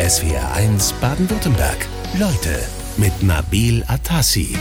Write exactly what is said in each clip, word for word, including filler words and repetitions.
S W R eins Baden-Württemberg. Leute mit Nabil Atassi.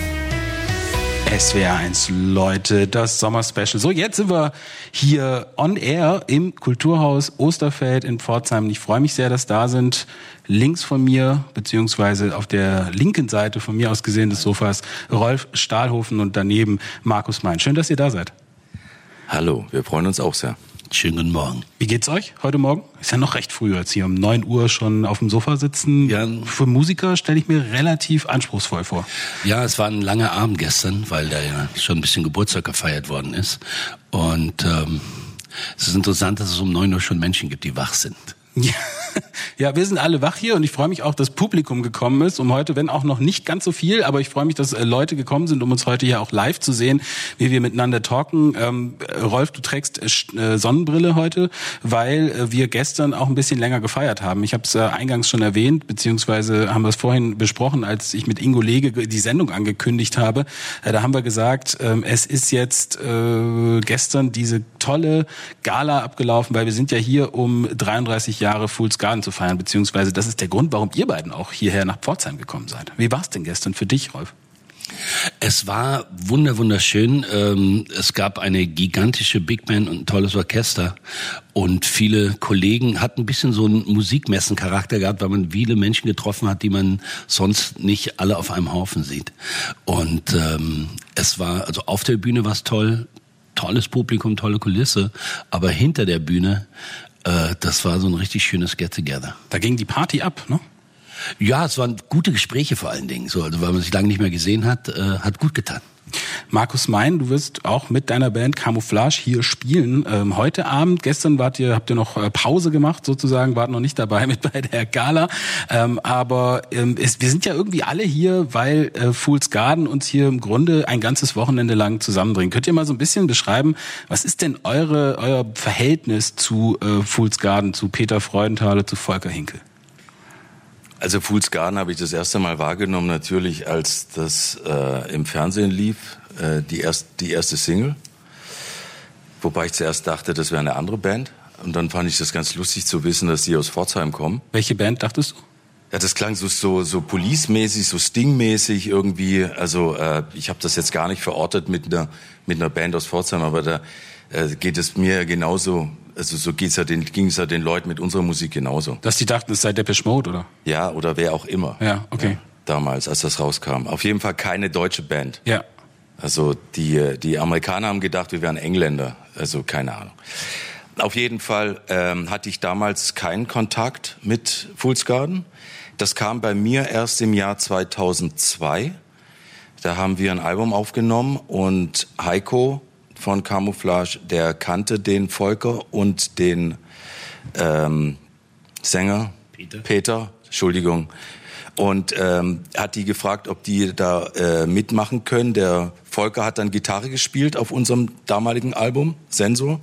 S W R eins Leute, das Sommerspecial. So, jetzt sind wir hier on air im Kulturhaus Osterfeld in Pforzheim. Ich freue mich sehr, dass da sind. Links von mir, beziehungsweise auf der linken Seite von mir aus gesehen des Sofas, Rolf Stahlhofen und daneben Markus Mein. Schön, dass ihr da seid. Hallo, wir freuen uns auch sehr. Schönen guten Morgen. Wie geht's euch heute Morgen? Ist ja noch recht früh, als hier um neun Uhr schon auf dem Sofa sitzen. Ja. Für Musiker stelle ich mir relativ anspruchsvoll vor. Ja, es war ein langer Abend gestern, weil da ja schon ein bisschen Geburtstag gefeiert worden ist. Und ähm, es ist interessant, dass es um neun Uhr schon Menschen gibt, die wach sind. Ja. Ja, wir sind alle wach hier und ich freue mich auch, dass Publikum gekommen ist, um heute, wenn auch noch nicht ganz so viel, aber ich freue mich, dass äh, Leute gekommen sind, um uns heute hier auch live zu sehen, wie wir miteinander talken. Ähm, Rolf, du trägst äh, Sonnenbrille heute, weil äh, wir gestern auch ein bisschen länger gefeiert haben. Ich habe es äh, eingangs schon erwähnt, beziehungsweise haben wir es vorhin besprochen, als ich mit Ingo Lege die Sendung angekündigt habe. Äh, da haben wir gesagt, äh, es ist jetzt äh, gestern diese tolle Gala abgelaufen, weil wir sind ja hier, um dreiunddreißig Jahre Fools Garden zu feiern, beziehungsweise das ist der Grund, warum ihr beiden auch hierher nach Pforzheim gekommen seid. Wie war es denn gestern für dich, Rolf? Es war wunder wunderschön. Es gab eine gigantische Big Band und ein tolles Orchester und viele Kollegen hatten ein bisschen so einen Musikmessencharakter gehabt, weil man viele Menschen getroffen hat, die man sonst nicht alle auf einem Haufen sieht. Und ähm, es war, also auf der Bühne war es toll, tolles Publikum, tolle Kulisse, aber hinter der Bühne, äh, das war so ein richtig schönes Get-Together. Da ging die Party ab, ne? Ja, es waren gute Gespräche vor allen Dingen, so, also weil man sich lange nicht mehr gesehen hat, äh, hat gut getan. Markus Mein, du wirst auch mit deiner Band Camouflage hier spielen. Ähm, heute Abend, gestern wart ihr, habt ihr noch äh, Pause gemacht sozusagen, wart noch nicht dabei mit bei der Gala. Ähm, aber ähm, es, wir sind ja irgendwie alle hier, weil äh, Fools Garden uns hier im Grunde ein ganzes Wochenende lang zusammenbringt. Könnt ihr mal so ein bisschen beschreiben, was ist denn eure euer Verhältnis zu äh, Fools Garden, zu Peter Freudenthaler, zu Volker Hinkel? Also Fools Garden habe ich das erste Mal wahrgenommen, natürlich als das äh, im Fernsehen lief, äh, die, erst, die erste Single. Wobei ich zuerst dachte, das wäre eine andere Band. Und dann fand ich das ganz lustig zu wissen, dass die aus Pforzheim kommen. Welche Band dachtest du? Ja, das klang so so, so Police-mäßig, so Sting-mäßig irgendwie. Also äh, ich habe das jetzt gar nicht verortet mit einer mit einer Band aus Pforzheim, aber da äh, geht es mir genauso. Also so geht's ja den, ging es ja den Leuten mit unserer Musik genauso. Dass die dachten, es sei Depeche Mode, oder? Ja, oder wer auch immer. Ja, okay. Ja, damals, als das rauskam. Auf jeden Fall keine deutsche Band. Ja. Also die, die Amerikaner haben gedacht, wir wären Engländer. Also keine Ahnung. Auf jeden Fall ähm, hatte ich damals keinen Kontakt mit Fools Garden. Das kam bei mir erst im Jahr zweitausendzwei. Da haben wir ein Album aufgenommen und Heiko von Camouflage, der kannte den Volker und den ähm, Sänger Peter. Peter, Entschuldigung, und ähm, hat die gefragt, ob die da äh, mitmachen können. Der Volker hat dann Gitarre gespielt auf unserem damaligen Album Sensor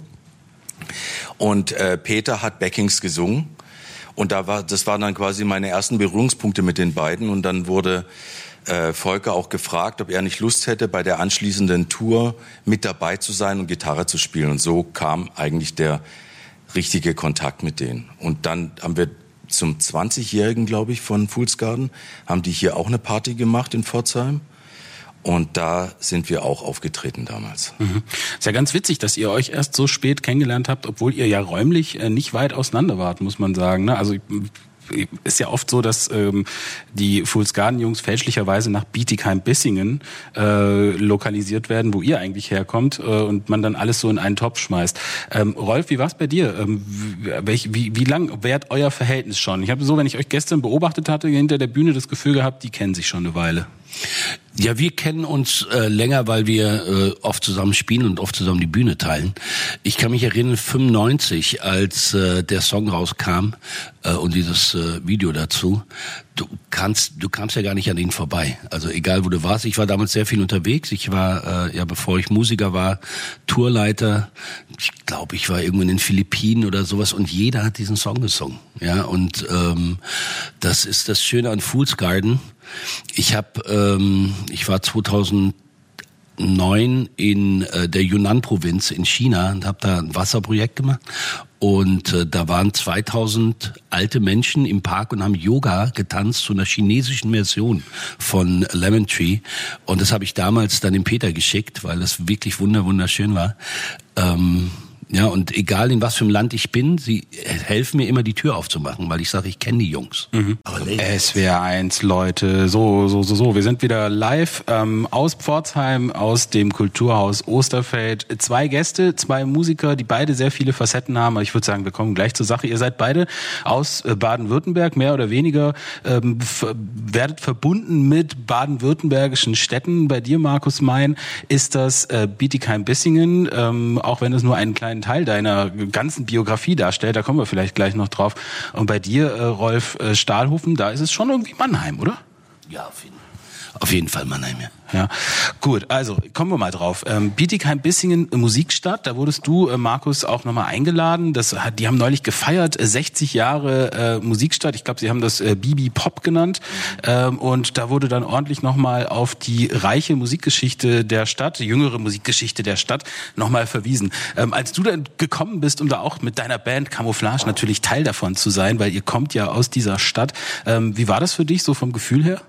und äh, Peter hat Backings gesungen und da war das waren dann quasi meine ersten Berührungspunkte mit den beiden und dann wurde Äh, Volker auch gefragt, ob er nicht Lust hätte, bei der anschließenden Tour mit dabei zu sein und Gitarre zu spielen. Und so kam eigentlich der richtige Kontakt mit denen. Und dann haben wir zum zwanzigjährigen, glaube ich, von Fools Garden, haben die hier auch eine Party gemacht in Pforzheim. Und da sind wir auch aufgetreten damals. Mhm. Ist ja ganz witzig, dass ihr euch erst so spät kennengelernt habt, obwohl ihr ja räumlich äh, nicht weit auseinander wart, muss man sagen. Ne? Also ist ja oft so, dass ähm, die Fools Garden Jungs fälschlicherweise nach Bietigheim-Bissingen äh, lokalisiert werden, wo ihr eigentlich herkommt, äh, und man dann alles so in einen Topf schmeißt. Ähm, Rolf, wie war's bei dir? Ähm, welch, wie, wie lang währt euer Verhältnis schon? Ich habe so, wenn ich euch gestern beobachtet hatte, hinter der Bühne das Gefühl gehabt, die kennen sich schon eine Weile. Ja, wir kennen uns äh, länger, weil wir äh, oft zusammen spielen und oft zusammen die Bühne teilen. Ich kann mich erinnern, fünfundneunzig, als äh, der Song rauskam äh, und dieses äh, Video dazu, du kannst, du kamst ja gar nicht an ihn vorbei. Also egal, wo du warst. Ich war damals sehr viel unterwegs. Ich war, äh, ja, bevor ich Musiker war, Tourleiter. Ich glaube, ich war irgendwo in den Philippinen oder sowas und jeder hat diesen Song gesungen. Ja, und ähm, das ist das Schöne an Fools Garden. Ich habe, ähm, ich war zweitausendneun in äh, der Yunnan-Provinz in China und habe da ein Wasserprojekt gemacht Und äh, da waren zweitausend alte Menschen im Park und haben Yoga getanzt zu einer chinesischen Version von Lemon Tree. Und das habe ich damals dann dem Peter geschickt, weil das wirklich wunder wunderschön war. Ähm, Ja, und egal in was für einem Land ich bin, sie helfen mir immer die Tür aufzumachen, weil ich sage, ich kenne die Jungs. Mhm. S W R eins, Leute, so, so, so, so. Wir sind wieder live ähm, aus Pforzheim, aus dem Kulturhaus Osterfeld. Zwei Gäste, zwei Musiker, die beide sehr viele Facetten haben. Aber ich würde sagen, wir kommen gleich zur Sache. Ihr seid beide aus äh, Baden-Württemberg, mehr oder weniger, ähm, f- werdet verbunden mit baden-württembergischen Städten. Bei dir, Markus Mein, ist das äh, Bietigheim-Bissingen, ähm, auch wenn es nur einen kleinen Teil deiner ganzen Biografie darstellt, da kommen wir vielleicht gleich noch drauf. Und bei dir, äh, Rolf äh, Stahlhofen, da ist es schon irgendwie Mannheim, oder? Ja, auf jeden, auf jeden Fall Mannheim, ja. Ja, gut, also kommen wir mal drauf. Ähm, Bietigheim-Bissingen, Musikstadt, da wurdest du, äh, Markus, auch nochmal eingeladen. Das hat, die haben neulich gefeiert, äh, sechzig Jahre äh, Musikstadt. Ich glaube, sie haben das äh, Bibi Pop genannt. Ähm, und da wurde dann ordentlich nochmal auf die reiche Musikgeschichte der Stadt, die jüngere Musikgeschichte der Stadt, nochmal verwiesen. Ähm, als du dann gekommen bist, um da auch mit deiner Band Camouflage natürlich Teil davon zu sein, weil ihr kommt ja aus dieser Stadt. Ähm, wie war das für dich so vom Gefühl her?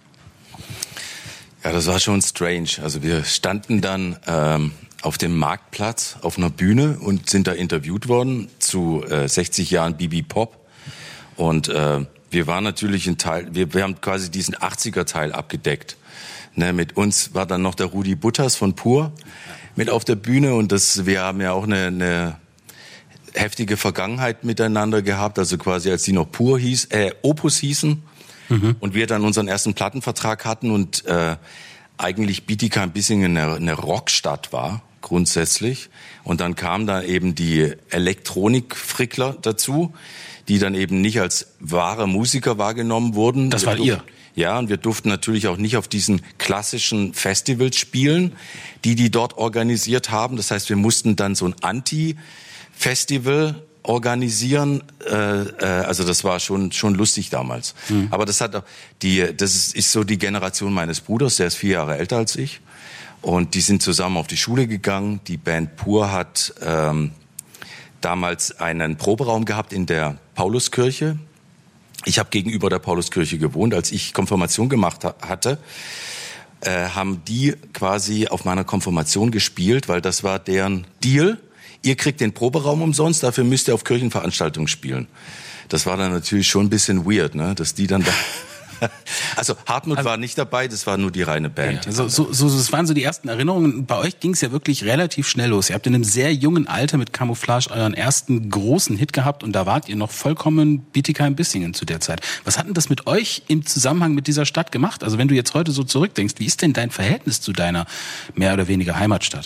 Ja, das war schon strange. Also wir standen dann ähm, auf dem Marktplatz auf einer Bühne und sind da interviewt worden zu äh, sechzig Jahren Bibi Pop. Und äh, wir waren natürlich ein Teil, wir, wir haben quasi diesen achtziger-Teil abgedeckt. Ne, mit uns war dann noch der Rudi Butters von Pur mit auf der Bühne und das, wir haben ja auch eine, eine heftige Vergangenheit miteinander gehabt, also quasi als die noch Pur hieß, äh, Opus hießen. Mhm. Und wir dann unseren ersten Plattenvertrag hatten und äh, eigentlich Bietigheim-Bissingen eine, eine Rockstadt war, grundsätzlich. Und dann kamen da eben die Elektronik-Frickler dazu, die dann eben nicht als wahre Musiker wahrgenommen wurden. Das war ihr? Ja, und wir durften natürlich auch nicht auf diesen klassischen Festivals spielen, die die dort organisiert haben. Das heißt, wir mussten dann so ein Anti-Festival organisieren, äh, äh, also das war schon schon lustig damals. Mhm. Aber das hat die, das ist, ist so die Generation meines Bruders, der ist vier Jahre älter als ich, und die sind zusammen auf die Schule gegangen. Die Band Pur hat ähm, damals einen Proberaum gehabt in der Pauluskirche. Ich habe gegenüber der Pauluskirche gewohnt, als ich Konfirmation gemacht ha- hatte. Äh, haben die quasi auf meiner Konfirmation gespielt, weil das war deren Deal. Ihr kriegt den Proberaum umsonst, dafür müsst ihr auf Kirchenveranstaltungen spielen. Das war dann natürlich schon ein bisschen weird, ne, dass die dann da... Also Hartmut also, war nicht dabei, das war nur die reine Band. Ja, so, so, so, das waren so die ersten Erinnerungen. Bei euch ging es ja wirklich relativ schnell los. Ihr habt in einem sehr jungen Alter mit Camouflage euren ersten großen Hit gehabt und da wart ihr noch vollkommen Bietigheim-Bissingen zu der Zeit. Was hat denn das mit euch im Zusammenhang mit dieser Stadt gemacht? Also wenn du jetzt heute so zurückdenkst, wie ist denn dein Verhältnis zu deiner mehr oder weniger Heimatstadt?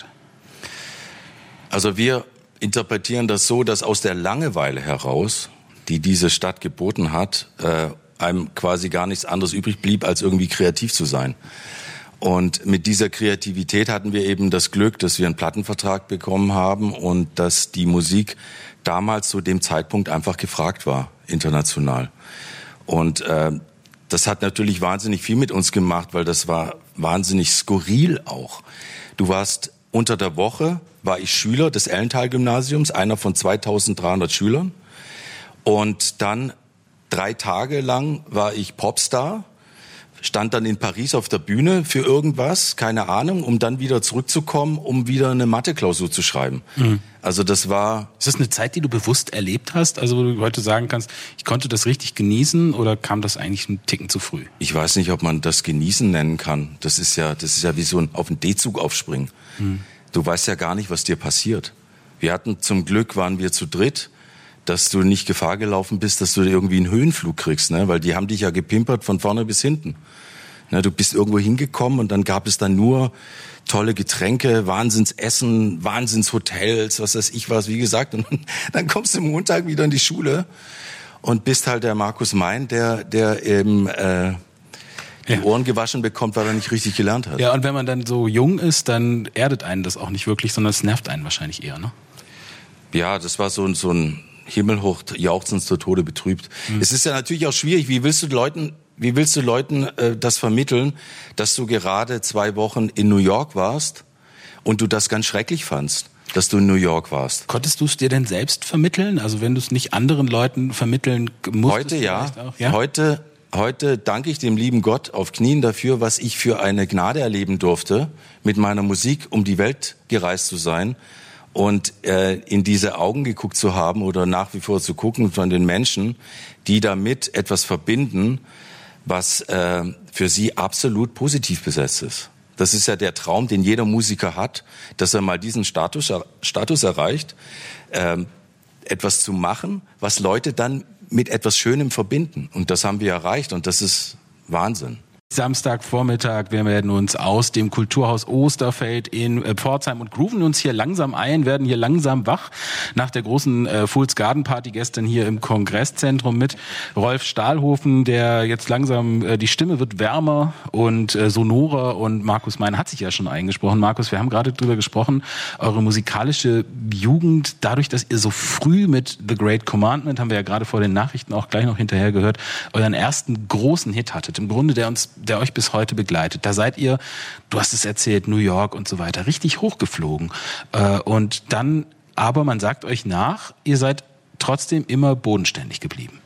Also wir interpretieren das so, dass aus der Langeweile heraus, die diese Stadt geboten hat, äh, einem quasi gar nichts anderes übrig blieb, als irgendwie kreativ zu sein. Und mit dieser Kreativität hatten wir eben das Glück, dass wir einen Plattenvertrag bekommen haben und dass die Musik damals zu dem Zeitpunkt einfach gefragt war, international. Und äh, das hat natürlich wahnsinnig viel mit uns gemacht, weil das war wahnsinnig skurril auch. Du warst unter der Woche, war ich Schüler des Ellental-Gymnasiums, einer von zweitausenddreihundert Schülern. Und dann drei Tage lang war ich Popstar, stand dann in Paris auf der Bühne für irgendwas, keine Ahnung, um dann wieder zurückzukommen, um wieder eine Mathe-Klausur zu schreiben. Mhm. Also das war... Ist das eine Zeit, die du bewusst erlebt hast? Also wo du heute sagen kannst, ich konnte das richtig genießen, oder kam das eigentlich einen Ticken zu früh? Ich weiß nicht, ob man das genießen nennen kann. Das ist ja, das ist ja wie so ein auf den D-Zug aufspringen. Mhm. Du weißt ja gar nicht, was dir passiert. Wir hatten zum Glück, waren wir zu dritt, dass du nicht Gefahr gelaufen bist, dass du irgendwie einen Höhenflug kriegst, ne? Weil die haben dich ja gepimpert von vorne bis hinten. Ne? Du bist irgendwo hingekommen und dann gab es dann nur tolle Getränke, Wahnsinnsessen, Wahnsinnshotels, was weiß ich was, wie gesagt. Und dann kommst du Montag wieder in die Schule und bist halt der Markus Mein, der, der eben äh, die ja. Ohren gewaschen bekommt, weil er nicht richtig gelernt hat. Ja, und wenn man dann so jung ist, dann erdet einen das auch nicht wirklich, sondern es nervt einen wahrscheinlich eher, ne? Ja, das war so, so ein himmelhoch jauchzend zu Tode betrübt. Mhm. Es ist ja natürlich auch schwierig, wie willst du Leuten, wie willst du Leuten äh, das vermitteln, dass du gerade zwei Wochen in New York warst und du das ganz schrecklich fandst? dass du in New York warst. Konntest du es dir denn selbst vermitteln? Also wenn du es nicht anderen Leuten vermitteln musstest? Heute ja. Auch, ja. Heute, heute danke ich dem lieben Gott auf Knien dafür, was ich für eine Gnade erleben durfte, mit meiner Musik um die Welt gereist zu sein und äh, in diese Augen geguckt zu haben oder nach wie vor zu gucken von den Menschen, die damit etwas verbinden, was äh, für sie absolut positiv besetzt ist. Das ist ja der Traum, den jeder Musiker hat, dass er mal diesen Status, Status erreicht, ähm, etwas zu machen, was Leute dann mit etwas Schönem verbinden. Und das haben wir erreicht und das ist Wahnsinn. Samstagvormittag, wir werden uns aus dem Kulturhaus Osterfeld in äh, Pforzheim und grooven uns hier langsam ein, werden hier langsam wach nach der großen äh, Fools Garden Party gestern hier im Kongresszentrum mit Rolf Stahlhofen, der jetzt langsam, äh, die Stimme wird wärmer und äh, sonorer, und Markus Mein hat sich ja schon eingesprochen. Markus, wir haben gerade drüber gesprochen, eure musikalische Jugend, dadurch, dass ihr so früh mit The Great Commandment, haben wir ja gerade vor den Nachrichten auch gleich noch hinterher gehört, euren ersten großen Hit hattet, im Grunde der uns der euch bis heute begleitet. Da seid ihr, du hast es erzählt, New York und so weiter, richtig hochgeflogen. Und dann, aber man sagt euch nach, ihr seid trotzdem immer bodenständig geblieben.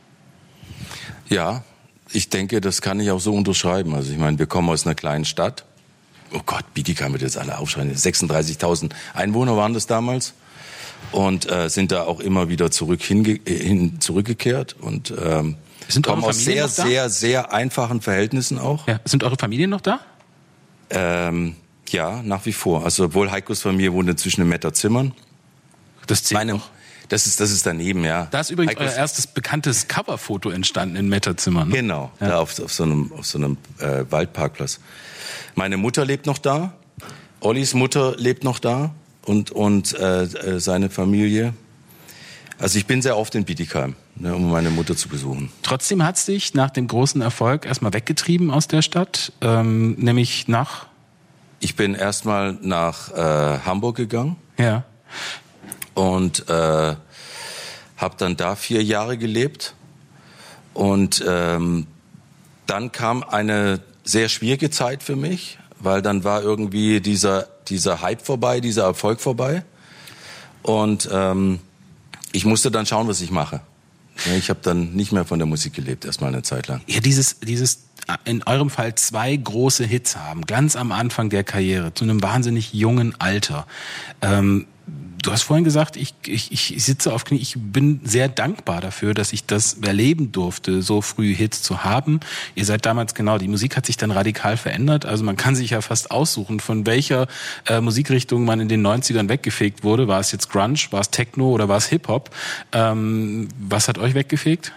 Ja, ich denke, das kann ich auch so unterschreiben. Also ich meine, wir kommen aus einer kleinen Stadt. Oh Gott, Bietigheim wird jetzt alle aufschreien. sechsunddreißigtausend Einwohner waren das damals. Und äh, sind da auch immer wieder zurück hinge- hin, zurückgekehrt. Und ähm, Sind kommen eure aus sehr, noch da? sehr, sehr einfachen Verhältnissen auch. Ja. Sind eure Familien noch da? Ähm, ja, nach wie vor. Also obwohl Heikos Familie wohnt inzwischen in Metterzimmern. Das zählt Meine, noch. das ist, das ist daneben, ja. Da ist übrigens Heikos, euer erstes bekanntes Coverfoto entstanden in Metterzimmern. Ne? Genau, Ja. da auf, auf so einem, auf so einem äh, Waldparkplatz. Meine Mutter lebt noch da. Ollis Mutter lebt noch da. Und, und äh, äh, seine Familie. Also ich bin sehr oft in Bietigheim, ne, um meine Mutter zu besuchen. Trotzdem hat's dich nach dem großen Erfolg erstmal weggetrieben aus der Stadt, ähm, nämlich nach... Ich bin erstmal nach äh, Hamburg gegangen. Ja. Und äh, habe dann da vier Jahre gelebt. Und ähm, dann kam eine sehr schwierige Zeit für mich, weil dann war irgendwie dieser, dieser Hype vorbei, dieser Erfolg vorbei. Und ähm, ich musste dann schauen, was ich mache. Ich habe dann nicht mehr von der Musik gelebt, erstmal eine Zeit lang. Ja, dieses, dieses in eurem Fall zwei große Hits haben, ganz am Anfang der Karriere, zu einem wahnsinnig jungen Alter. Ähm, du hast vorhin gesagt, ich, ich, ich sitze auf Knie, ich bin sehr dankbar dafür, dass ich das erleben durfte, so früh Hits zu haben. Ihr seid damals, genau, die Musik hat sich dann radikal verändert, also man kann sich ja fast aussuchen, von welcher äh, Musikrichtung man in den neunzigern weggefegt wurde. War es jetzt Grunge, war es Techno oder war es Hip-Hop? Ähm, was hat euch weggefegt?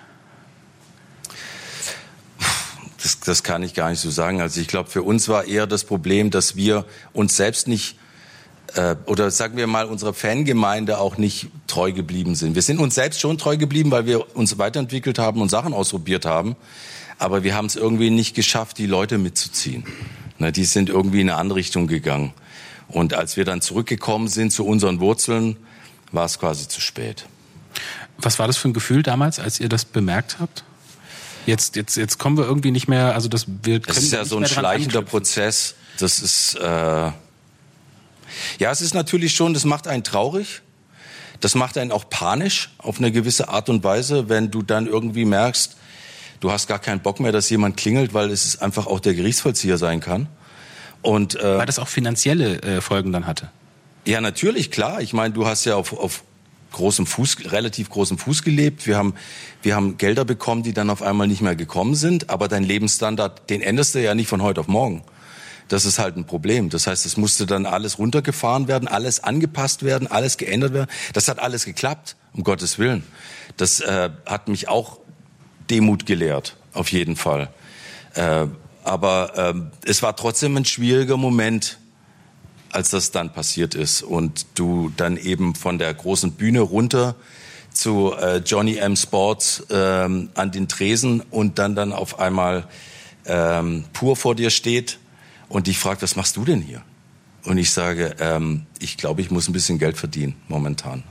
Das, das kann ich gar nicht so sagen. Also ich glaube, für uns war eher das Problem, dass wir uns selbst nicht, äh, oder sagen wir mal, unserer Fangemeinde auch nicht treu geblieben sind. Wir sind uns selbst schon treu geblieben, weil wir uns weiterentwickelt haben und Sachen ausprobiert haben. Aber wir haben es irgendwie nicht geschafft, die Leute mitzuziehen. Ne, die sind irgendwie in eine andere Richtung gegangen. Und als wir dann zurückgekommen sind zu unseren Wurzeln, war es quasi zu spät. Was war das für ein Gefühl damals, als ihr das bemerkt habt? Jetzt, jetzt, jetzt kommen wir irgendwie nicht mehr, also das wir können Das ist ja nicht so ein mehr dran schleichender anknüpfen. Prozess. Das ist, äh, ja, es ist natürlich schon, das macht einen traurig. Das macht einen auch panisch auf eine gewisse Art und Weise, wenn du dann irgendwie merkst, du hast gar keinen Bock mehr, dass jemand klingelt, weil es einfach auch der Gerichtsvollzieher sein kann. Und, äh, Weil das auch finanzielle äh, Folgen dann hatte. ja, natürlich, klar. Ich meine, du hast ja auf, auf großem Fuß, relativ großem Fuß gelebt. Wir haben, wir haben Gelder bekommen, die dann auf einmal nicht mehr gekommen sind. Aber dein Lebensstandard, den änderst du ja nicht von heute auf morgen. Das ist halt ein Problem. Das heißt, es musste dann alles runtergefahren werden, alles angepasst werden, alles geändert werden. Das hat alles geklappt, um Gottes Willen. Das äh, hat mich auch Demut gelehrt, auf jeden Fall. Äh, aber äh, es war trotzdem ein schwieriger Moment, als das dann passiert ist und du dann eben von der großen Bühne runter zu äh, Johnny M. Sports ähm, an den Tresen und dann dann auf einmal ähm, Pur vor dir steht und dich fragt, was machst du denn hier? Und ich sage, ähm, ich glaube, ich muss ein bisschen Geld verdienen momentan. Und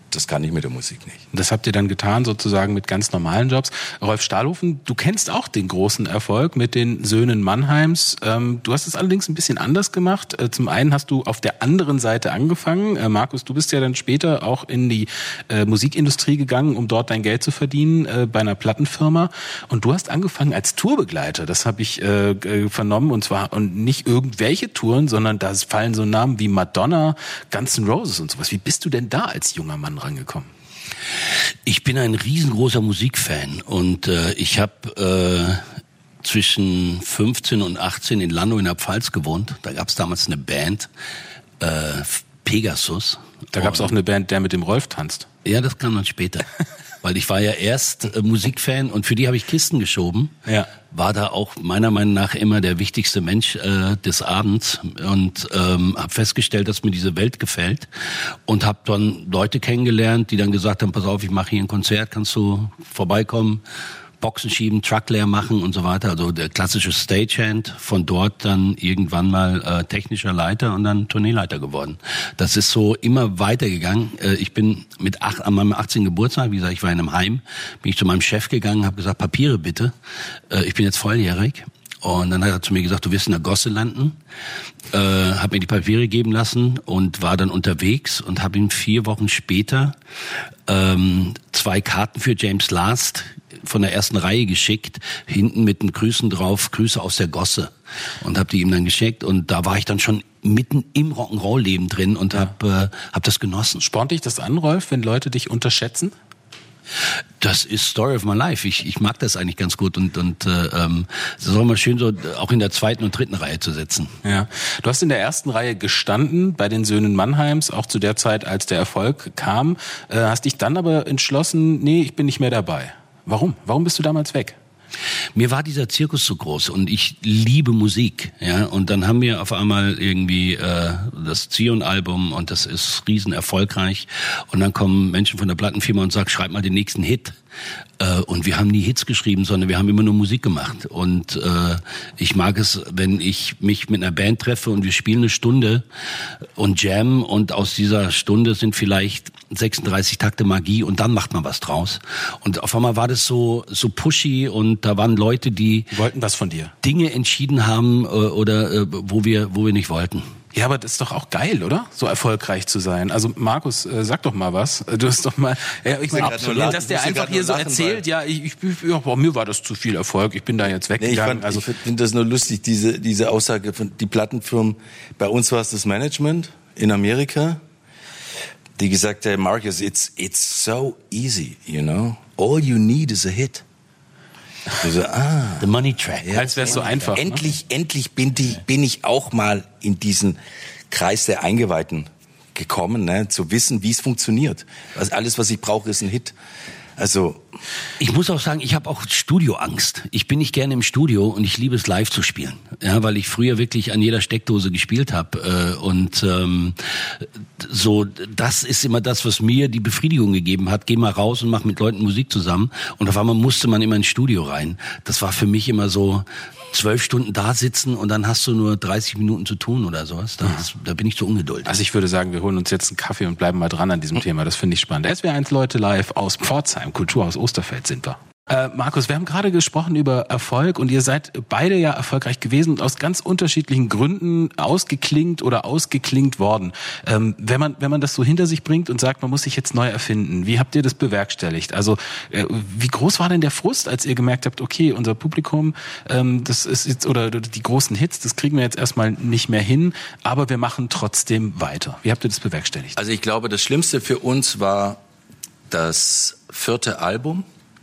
das kann ich mit der Musik nicht. Das habt ihr dann getan, sozusagen mit ganz normalen Jobs. Rolf Stahlhofen, du kennst auch den großen Erfolg mit den Söhnen Mannheims. Ähm, du hast es allerdings ein bisschen anders gemacht. Äh, zum einen hast du auf der anderen Seite angefangen. Äh, Markus, du bist ja dann später auch in die äh, Musikindustrie gegangen, um dort dein Geld zu verdienen äh, bei einer Plattenfirma. Und du hast angefangen als Tourbegleiter. Das habe ich äh, äh, vernommen. Und zwar und nicht irgendwelche Touren, sondern da fallen so Namen wie Madonna, Guns N' Roses und sowas. Wie bist du denn da als junger Mann rangekommen? Ich bin ein riesengroßer Musikfan und äh, ich habe äh, zwischen fünfzehn und achtzehn in Landau in der Pfalz gewohnt. Da gab es damals eine Band, äh, Pegasus. Da gab es auch eine Band, der mit dem Rolf tanzt. Ja, das kam dann später. Weil ich war ja erst äh, Musikfan und für die habe ich Kisten geschoben. Ja. War da auch meiner Meinung nach immer der wichtigste Mensch äh, des Abends und ähm, habe festgestellt, dass mir diese Welt gefällt und habe dann Leute kennengelernt, die dann gesagt haben, pass auf, ich mache hier ein Konzert, kannst du vorbeikommen? Boxen schieben, Truck leer machen und so weiter. Also der klassische Stagehand, von dort dann irgendwann mal äh, technischer Leiter und dann Tourneeleiter geworden. Das ist so immer weitergegangen. Äh, ich bin mit acht, an meinem achtzehnten Geburtstag, wie gesagt, ich war in einem Heim, bin ich zu meinem Chef gegangen, habe gesagt, Papiere bitte. Äh, ich bin jetzt volljährig. Und dann hat er zu mir gesagt, du wirst in der Gosse landen. Äh, habe mir die Papiere geben lassen und war dann unterwegs und habe ihm vier Wochen später ähm, zwei Karten für James Last von der ersten Reihe geschickt, hinten mit den Grüßen drauf, Grüße aus der Gosse. Und habe die ihm dann geschickt und da war ich dann schon mitten im Rock'n'Roll-Leben drin und ja. habe äh, hab das genossen. Spornt dich das an, Rolf, wenn Leute dich unterschätzen? Das ist Story of my life. Ich, ich mag das eigentlich ganz gut und und äh, ähm, es ist auch immer schön, so auch in der zweiten und dritten Reihe zu sitzen. Ja, du hast in der ersten Reihe gestanden bei den Söhnen Mannheims, auch zu der Zeit, als der Erfolg kam. Äh, hast dich dann aber entschlossen, nee, ich bin nicht mehr dabei. Warum? Warum bist du damals weg? Mir war dieser Zirkus so groß und ich liebe Musik, ja. Und dann haben wir auf einmal irgendwie äh, das Zion-Album und das ist riesen erfolgreich. Und dann kommen Menschen von der Plattenfirma und sagen, schreib mal den nächsten Hit. Äh, und wir haben nie Hits geschrieben, sondern wir haben immer nur Musik gemacht. Und äh, ich mag es, wenn ich mich mit einer Band treffe und wir spielen eine Stunde und jammen und aus dieser Stunde sind vielleicht sechsunddreißig Takte Magie und dann macht man was draus. Und auf einmal war das so so pushy und da waren Leute, die, die wollten was von dir. Dinge entschieden haben äh, oder äh, wo wir wo wir nicht wollten. Ja, aber das ist doch auch geil, oder? So erfolgreich zu sein. Also Markus, äh, sag doch mal was. Du hast doch mal, ja, ich meine, absolut, dass der einfach hier so lachen, erzählt, ja, ich, ich, ja, bei mir war das zu viel Erfolg. Ich bin da jetzt weggegangen. Nee, ich also ich finde das nur lustig, diese diese Aussage von die Plattenfirmen. Bei uns war es das Management in Amerika, die gesagt haben, Marcus, it's it's so easy, you know. All you need is a hit. So, ah, The Money Track. Ja, als wäre es so einfach. Endlich, ne? endlich bin, die, bin ich auch mal in diesen Kreis der Eingeweihten gekommen, ne, zu wissen, wie es funktioniert. Also alles, was ich brauche, ist ein Hit. Also ich muss auch sagen, ich habe auch Studioangst. Ich bin nicht gerne im Studio und ich liebe es live zu spielen, ja, weil ich früher wirklich an jeder Steckdose gespielt habe äh, und ähm, so das ist immer das, was mir die Befriedigung gegeben hat. Geh mal raus und mach mit Leuten Musik zusammen und auf einmal musste man immer ins Studio rein. Das war für mich immer so zwölf Stunden da sitzen und dann hast du nur dreißig Minuten zu tun oder sowas. Das, da bin ich zu ungeduldig. Also ich würde sagen, wir holen uns jetzt einen Kaffee und bleiben mal dran an diesem Thema. Das finde ich spannend. S W R eins Leute live aus Pforzheim, Kulturhaus Osterfeld sind wir. Äh, Markus, wir haben gerade gesprochen über Erfolg und ihr seid beide ja erfolgreich gewesen und aus ganz unterschiedlichen Gründen ausgeklingt oder ausgeklingt worden. Ähm, wenn man wenn man das so hinter sich bringt und sagt, man muss sich jetzt neu erfinden, wie habt ihr das bewerkstelligt? Also äh, wie groß war denn der Frust, als ihr gemerkt habt, okay, unser Publikum, ähm, das ist jetzt oder die großen Hits, das kriegen wir jetzt erstmal nicht mehr hin, aber wir machen trotzdem weiter. Wie habt ihr das bewerkstelligt? Also ich glaube, das Schlimmste für uns war das vierte Album.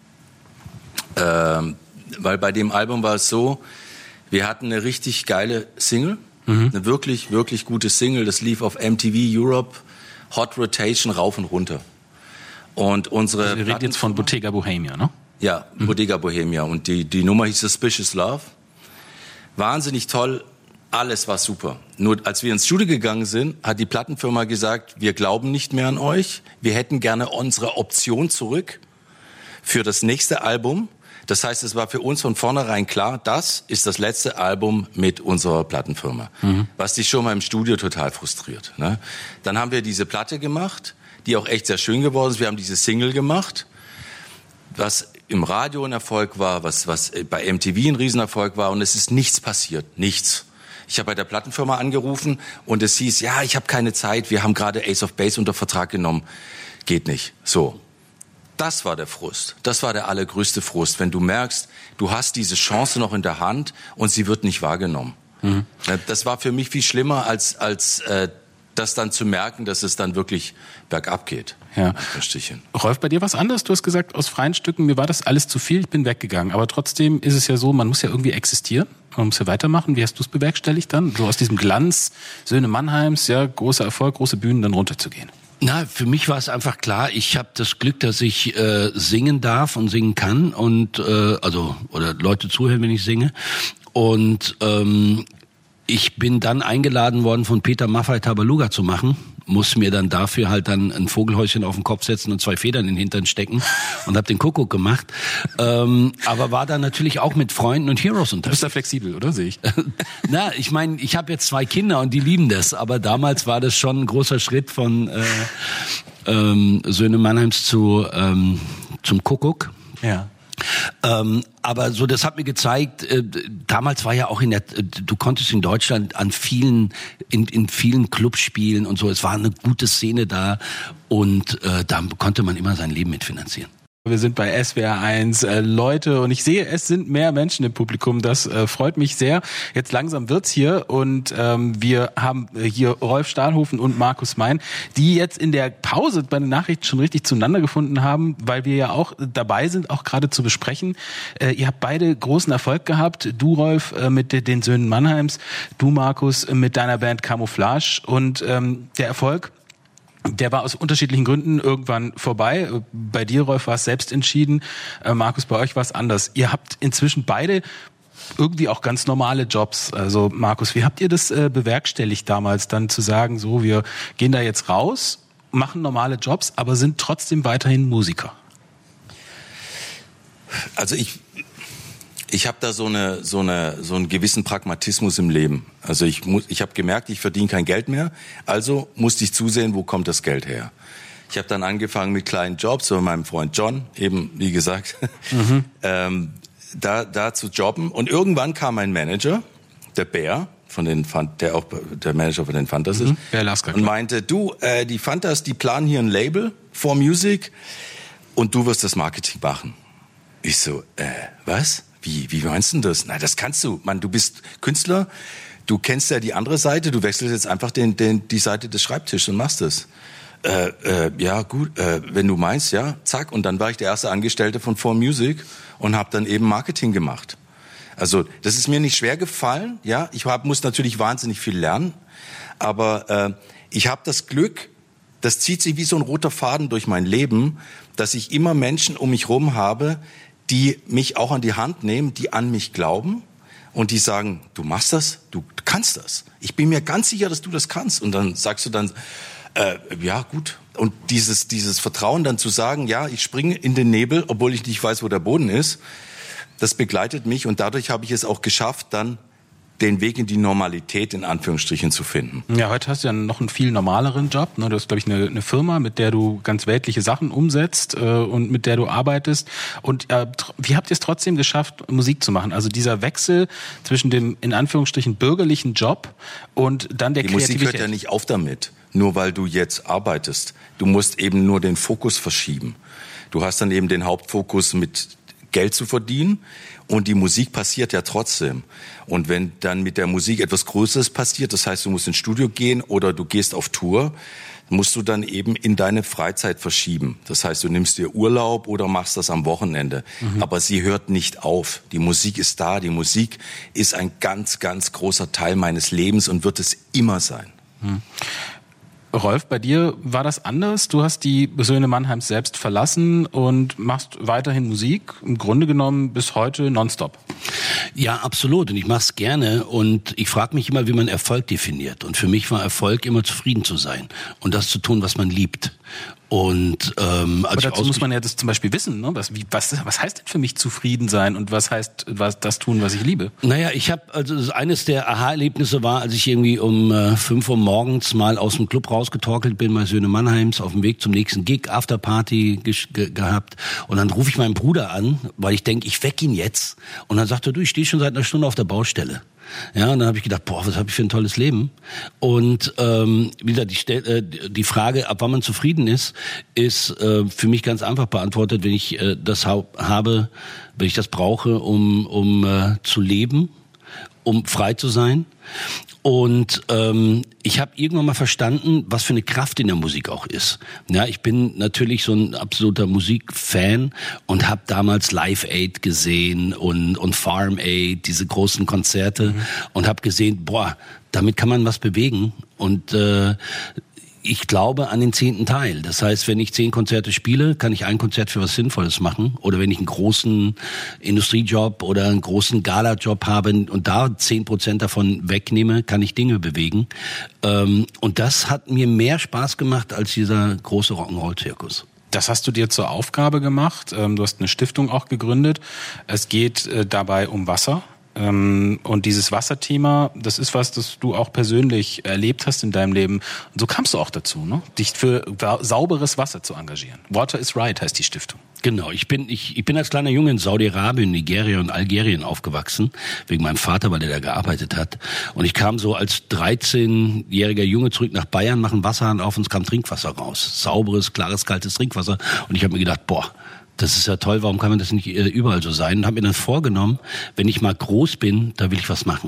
Ähm, weil bei dem Album war es so, wir hatten eine richtig geile Single, mhm. eine wirklich, wirklich gute Single, das lief auf M T V Europe, Hot Rotation rauf und runter. Und unsere also wir reden jetzt von Bottega Bohemia, ne? Ja, mhm. Bottega Bohemia und die, die Nummer hieß Suspicious Love. Wahnsinnig toll, alles war super. Nur als wir ins Studio gegangen sind, hat die Plattenfirma gesagt, wir glauben nicht mehr an euch, wir hätten gerne unsere Option zurück für das nächste Album. Das heißt, es war für uns von vornherein klar, das ist das letzte Album mit unserer Plattenfirma. Mhm. Was dich schon mal im Studio total frustriert. Ne? Dann haben wir diese Platte gemacht, die auch echt sehr schön geworden ist. Wir haben diese Single gemacht, was im Radio ein Erfolg war, was, was bei M T V ein Riesenerfolg war und es ist nichts passiert, nichts. Ich habe bei der Plattenfirma angerufen und es hieß, ja, ich habe keine Zeit, wir haben gerade Ace of Base unter Vertrag genommen. Geht nicht. So. Das war der Frust. Das war der allergrößte Frust, wenn du merkst, du hast diese Chance noch in der Hand und sie wird nicht wahrgenommen. Mhm. Das war für mich viel schlimmer, als, als äh, das dann zu merken, dass es dann wirklich bergab geht. Ja. Rolf, bei dir was anderes? Du hast gesagt, aus freien Stücken, mir war das alles zu viel, ich bin weggegangen. Aber trotzdem ist es ja so, man muss ja irgendwie existieren, man muss ja weitermachen. Wie hast du es bewerkstelligt dann? So aus diesem Glanz, Söhne Mannheims, ja, großer Erfolg, große Bühnen, dann runterzugehen. Na, für mich war es einfach klar, ich habe das Glück, dass ich äh, singen darf und singen kann und äh, also oder Leute zuhören, wenn ich singe. Und ähm, ich bin dann eingeladen worden, von Peter Maffay Tabaluga zu machen. Muss mir dann dafür halt dann ein Vogelhäuschen auf den Kopf setzen und zwei Federn in den Hintern stecken und habe den Kuckuck gemacht. Ähm, aber war dann natürlich auch mit Freunden und Heroes unterwegs. Du bist da flexibel, oder? Sehe ich. Na, ich meine, ich habe jetzt zwei Kinder und die lieben das. Aber damals war das schon ein großer Schritt von äh, ähm, Söhne Mannheims zu ähm, zum Kuckuck. Ja. Ähm, aber so, das hat mir gezeigt, äh, damals war ja auch in der, äh, du konntest in Deutschland an vielen, in, in vielen Clubs spielen und so, es war eine gute Szene da und äh, da konnte man immer sein Leben mitfinanzieren. Wir sind bei S W R eins, äh, Leute, und ich sehe, es sind mehr Menschen im Publikum, das äh, freut mich sehr. Jetzt langsam wird's hier und ähm, wir haben hier Rolf Stahlhofen und Markus Mein, die jetzt in der Pause bei den Nachrichten schon richtig zueinander gefunden haben, weil wir ja auch dabei sind, auch gerade zu besprechen. Äh, ihr habt beide großen Erfolg gehabt, du Rolf äh, mit den Söhnen Mannheims, du Markus äh, mit deiner Band Camouflage, und ähm, der Erfolg, der war aus unterschiedlichen Gründen irgendwann vorbei. Bei dir, Rolf, war es selbst entschieden. Äh, Markus, bei euch war es anders. Ihr habt inzwischen beide irgendwie auch ganz normale Jobs. Also Markus, wie habt ihr das äh, bewerkstelligt damals, dann zu sagen, so, wir gehen da jetzt raus, machen normale Jobs, aber sind trotzdem weiterhin Musiker? Also ich... Ich habe da so eine so eine so einen gewissen Pragmatismus im Leben. Also ich muss ich habe gemerkt, ich verdiene kein Geld mehr, also musste ich zusehen, wo kommt das Geld her. Ich habe dann angefangen mit kleinen Jobs, so mit meinem Freund John, eben wie gesagt, mhm. ähm, da da zu jobben, und irgendwann kam ein Manager, der Bär, von den der auch der Manager von den Fantas ist, mhm. Bär Lasker, und meinte, du, äh, die Fantas, die planen hier ein Label, four Music, und du wirst das Marketing machen. Ich so, äh, was? Wie, wie meinst du das? Na, das kannst du. Mann, du bist Künstler, du kennst ja die andere Seite, du wechselst jetzt einfach den, den, die Seite des Schreibtisches und machst das. Äh, äh, ja, gut, äh, wenn du meinst, ja, zack. Und dann war ich der erste Angestellte von four Music und habe dann eben Marketing gemacht. Also, das ist mir nicht schwer gefallen, ja. Ich hab, muss natürlich wahnsinnig viel lernen, aber äh, ich habe das Glück, das zieht sich wie so ein roter Faden durch mein Leben, dass ich immer Menschen um mich rum habe, die mich auch an die Hand nehmen, die an mich glauben und die sagen, du machst das, du kannst das. Ich bin mir ganz sicher, dass du das kannst. Und dann sagst du dann, äh, ja gut. Und dieses dieses Vertrauen dann zu sagen, ja, ich springe in den Nebel, obwohl ich nicht weiß, wo der Boden ist, das begleitet mich. Und dadurch habe ich es auch geschafft, dann den Weg in die Normalität in Anführungsstrichen zu finden. Ja, heute hast du ja noch einen viel normaleren Job. Ne? Du hast, glaube ich, eine, eine Firma, mit der du ganz weltliche Sachen umsetzt äh, und mit der du arbeitest. Und äh, wie habt ihr es trotzdem geschafft, Musik zu machen? Also dieser Wechsel zwischen dem in Anführungsstrichen bürgerlichen Job und dann der die Kreativität. Die Musik hört ja nicht auf damit, nur weil du jetzt arbeitest. Du musst eben nur den Fokus verschieben. Du hast dann eben den Hauptfokus mit Geld zu verdienen, und die Musik passiert ja trotzdem. Und wenn dann mit der Musik etwas Größeres passiert, das heißt, du musst ins Studio gehen oder du gehst auf Tour, musst du dann eben in deine Freizeit verschieben. Das heißt, du nimmst dir Urlaub oder machst das am Wochenende. Mhm. Aber sie hört nicht auf. Die Musik ist da. Die Musik ist ein ganz, ganz großer Teil meines Lebens und wird es immer sein. Mhm. Rolf, bei dir war das anders. Du hast die Söhne Mannheims selbst verlassen und machst weiterhin Musik, im Grunde genommen bis heute nonstop. Ja, absolut. Und ich mache es gerne. Und ich frage mich immer, wie man Erfolg definiert. Und für mich war Erfolg immer, zufrieden zu sein und das zu tun, was man liebt. Und ähm, als aber ich dazu muss man ja das zum Beispiel wissen, ne? Was, wie, was, was heißt denn für mich zufrieden sein und was heißt was, das tun, was ich liebe? Naja, ich habe, also eines der Aha-Erlebnisse war, als ich irgendwie um äh, fünf Uhr morgens mal aus dem Club rausgetorkelt bin bei Söhne Mannheims auf dem Weg zum nächsten Gig, Afterparty ge- ge- gehabt. Und dann rufe ich meinen Bruder an, weil ich denke, ich weck ihn jetzt. Und dann sagt er, du, ich stehe schon seit einer Stunde auf der Baustelle. Ja, und dann habe ich gedacht, boah, was habe ich für ein tolles Leben. Und ähm, wieder die, äh, die Frage, ab wann man zufrieden ist, ist äh, für mich ganz einfach beantwortet, wenn ich äh, das ha- habe, wenn ich das brauche, um um äh, zu leben, um frei zu sein. Und ähm, ich habe irgendwann mal verstanden, was für eine Kraft in der Musik auch ist. Ja, ich bin natürlich so ein absoluter Musikfan und habe damals Live Aid gesehen und und Farm Aid, diese großen Konzerte, mhm. und habe gesehen, boah, damit kann man was bewegen. Und äh, ich glaube an den zehnten Teil. Das heißt, wenn ich zehn Konzerte spiele, kann ich ein Konzert für was Sinnvolles machen. Oder wenn ich einen großen Industriejob oder einen großen Gala-Job habe und da zehn Prozent davon wegnehme, kann ich Dinge bewegen. Und das hat mir mehr Spaß gemacht als dieser große Rock'n'Roll-Zirkus. Das hast du dir zur Aufgabe gemacht. Du hast eine Stiftung auch gegründet. Es geht dabei um Wasser. Und dieses Wasserthema, das ist was, das du auch persönlich erlebt hast in deinem Leben. Und so kamst du auch dazu, ne? Dich für sauberes Wasser zu engagieren. Water is Right heißt die Stiftung. Genau, ich bin ich, ich bin als kleiner Junge in Saudi-Arabien, Nigeria und Algerien aufgewachsen, wegen meinem Vater, weil der da gearbeitet hat. Und ich kam so als dreizehnjähriger Junge zurück nach Bayern, machen Wasserhahn auf und es kam Trinkwasser raus. Sauberes, klares, kaltes Trinkwasser. Und ich habe mir gedacht, boah, das ist ja toll, warum kann man das nicht äh, überall so sein? Und habe mir dann vorgenommen, wenn ich mal groß bin, da will ich was machen.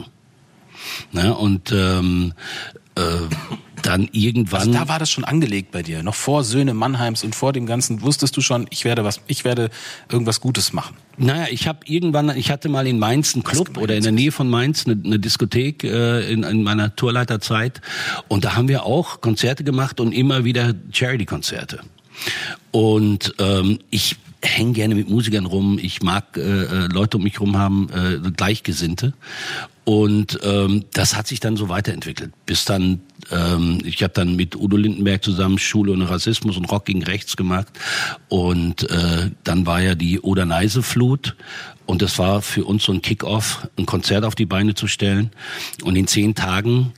Na, und ähm, äh, dann irgendwann... Also da war das schon angelegt bei dir, noch vor Söhne Mannheims und vor dem Ganzen, wusstest du schon, ich werde was, ich werde irgendwas Gutes machen. Naja, ich habe irgendwann, ich hatte mal in Mainz einen Club oder in der Nähe von Mainz eine, eine Diskothek äh, in, in meiner Tourleiterzeit und da haben wir auch Konzerte gemacht und immer wieder Charity-Konzerte. Und ähm, ich hänge gerne mit Musikern rum, ich mag äh, Leute um mich rum haben, äh, Gleichgesinnte. Und ähm, das hat sich dann so weiterentwickelt, bis dann, ähm, ich habe dann mit Udo Lindenberg zusammen Schule ohne Rassismus und Rock gegen Rechts gemacht. Und äh, dann war ja die Oder-Neiße-Flut. Und das war für uns so ein Kick-Off, ein Konzert auf die Beine zu stellen. Und in zehn Tagen